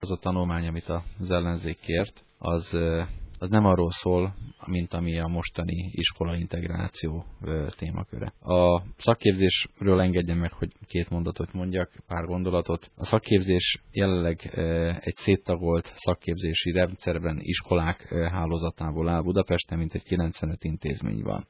Az a tanulmány, amit az ellenzék kért, az nem arról szól, mint ami a mostani iskola integráció témaköre. A szakképzésről engedjen meg, hogy 2 mondatot mondjak, pár gondolatot. A szakképzés jelenleg egy széttagolt szakképzési rendszerben iskolák hálózatából áll Budapesten, mint egy 95 intézmény van.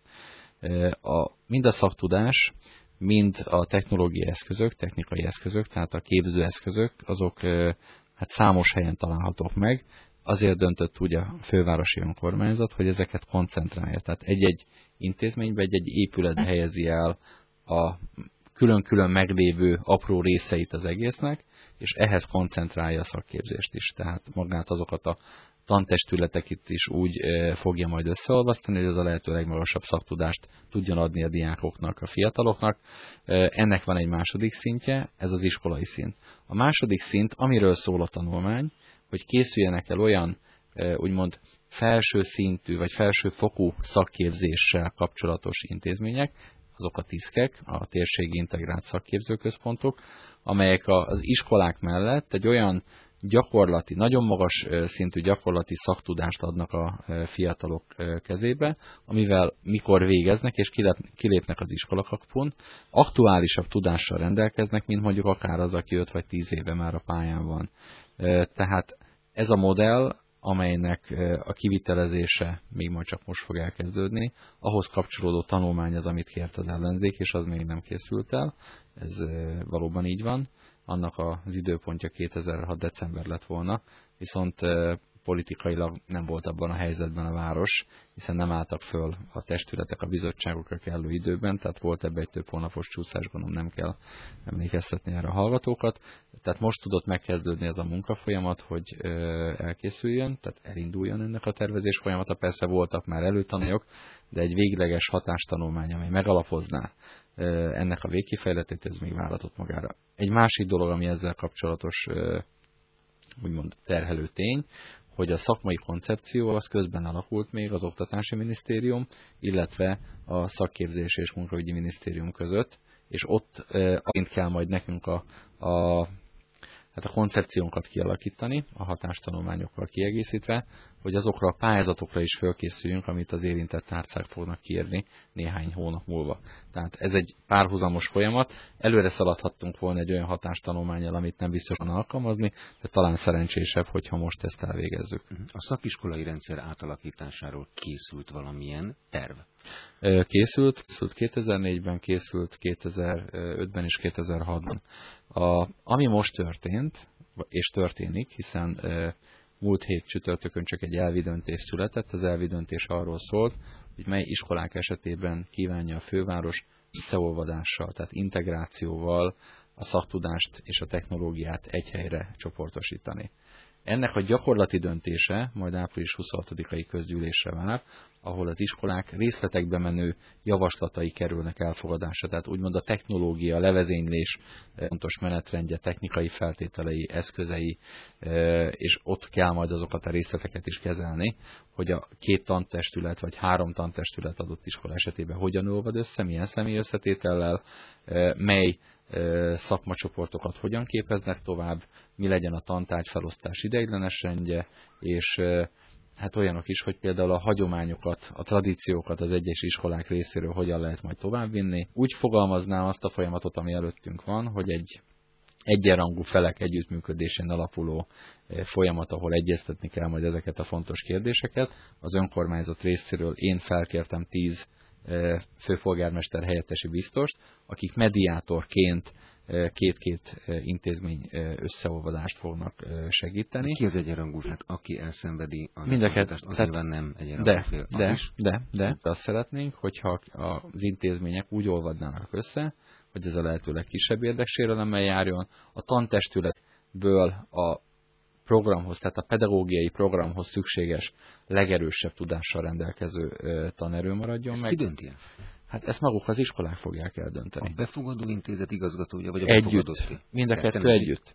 Mind a szaktudás, mind a technológiai eszközök, technikai eszközök, tehát a képzőeszközök, azok hát számos helyen találhatók meg. Azért döntött úgy a fővárosi önkormányzat, hogy ezeket koncentrálja. Tehát egy-egy intézménybe, egy-egy épületbe helyezi el a külön-külön meglévő apró részeit az egésznek, és ehhez koncentrálja a szakképzést is. Tehát magát azokat a tantestületeket is úgy fogja majd összeolvasztani, hogy az a lehető legmagasabb szaktudást tudjon adni a diákoknak, a fiataloknak. Ennek van egy második szintje, ez az iskolai szint. A második szint, amiről szól a tanulmány, hogy készüljenek el olyan úgymond felső szintű vagy felsőfokú szakképzéssel kapcsolatos intézmények, azok a TISZK-ek, a térségi integrált szakképzőközpontok, amelyek az iskolák mellett egy olyan gyakorlati, nagyon magas szintű gyakorlati szaktudást adnak a fiatalok kezébe, amivel mikor végeznek és kilépnek az iskolakapun, aktuálisabb tudással rendelkeznek, mint mondjuk akár az, aki 5 vagy 10 éve már a pályán van. Tehát ez a modell, amelynek a kivitelezése még majd csak most fog elkezdődni, ahhoz kapcsolódó tanulmány az, amit kért az ellenzék, és az még nem készült el. Ez valóban így van. Annak az időpontja 2006. december lett volna, viszont politikailag nem volt abban a helyzetben a város, hiszen nem álltak föl a testületek, a bizottságok a kellő időben, tehát volt ebbe egy több hónapos csúszás, gondolom nem kell emlékeztetni erre a hallgatókat. Tehát most tudott megkezdődni ez a munkafolyamat, hogy elkészüljön, tehát elinduljon ennek a tervezés folyamata. Persze voltak már előtananyagok, de egy végleges hatástanulmány, amely megalapozná ennek a végkifejletét, ez még váratott magára. Egy másik dolog, ami ezzel kapcsolatos úgymond terhelő tény, hogy a szakmai koncepció az közben alakult még az Oktatási Minisztérium, illetve a Szakképzés és Munkaügyi Minisztérium között, és ott amint kell majd nekünk a koncepciónkat kialakítani, a hatástanulmányokkal kiegészítve, hogy azokra a pályázatokra is fölkészüljünk, amit az érintett tárcák fognak kiírni néhány hónap múlva. Tehát ez egy párhuzamos folyamat. Előre szaladhattunk volna egy olyan hatástanulmánnyal, amit nem biztosan alkalmazni, de talán szerencsésebb, hogyha most ezt elvégezzük. A szakiskolai rendszer átalakításáról készült valamilyen terv? Készült 2004-ben, készült 2005-ben és 2006-ban. Ami most történt, és történik, hiszen múlt hét csütörtökön csak egy elvi döntés született, az elvi döntés arról szólt, hogy mely iskolák esetében kívánja a főváros összeolvadással, tehát integrációval a szaktudást és a technológiát egy helyre csoportosítani. Ennek a gyakorlati döntése majd április 26-ai közgyűlésre vár, ahol az iskolák részletekbe menő javaslatai kerülnek elfogadásra, tehát úgymond a technológia, levezénylés fontos menetrendje, technikai feltételei, eszközei, és ott kell majd azokat a részleteket is kezelni, hogy a 2 tantestület vagy 3 tantestület adott iskola esetében hogyan olvad össze, milyen személyösszetétellel, mely szakmacsoportokat hogyan képeznek tovább, mi legyen a tantárgyfelosztás ideiglenes rendje, és hát olyanok is, hogy például a hagyományokat, a tradíciókat az egyes iskolák részéről hogyan lehet majd továbbvinni. Úgy fogalmaznám azt a folyamatot, ami előttünk van, hogy egy egyenrangú felek együttműködésén alapuló folyamat, ahol egyeztetni kell majd ezeket a fontos kérdéseket. Az önkormányzat részéről én felkértem 10 főpolgármester helyettesi biztost, akik mediátorként 2-2 intézmény összeolvadást fognak segíteni. Ki az egyenrangú? Hát aki elszenvedi az mindeket, az nyilván nem egyenrangú fél. De azt szeretnénk, hogyha az intézmények úgy olvadnának össze, hogy ez a lehető legkisebb érdeksérelemmel járjon, a tantestületből a programhoz, tehát a pedagógiai programhoz szükséges legerősebb tudással rendelkező tanerő maradjon meg. Ki dönti el? Hát ezt maguk az iskolák fogják eldönteni. A befogadó intézet igazgatója, vagy a együtt. Mind a kettő együtt.